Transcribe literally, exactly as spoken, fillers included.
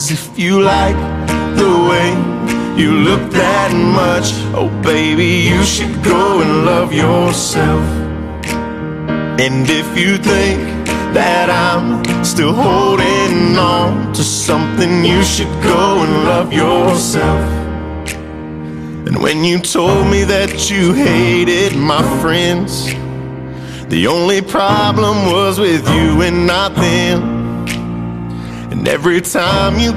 'Cause if you like the way you look that much, oh baby, you should go and love yourself. And if you think that I'm still holding on to something, you should go and love yourself. And when you told me that you hated my friends, the only problem was with you and not them. And every time you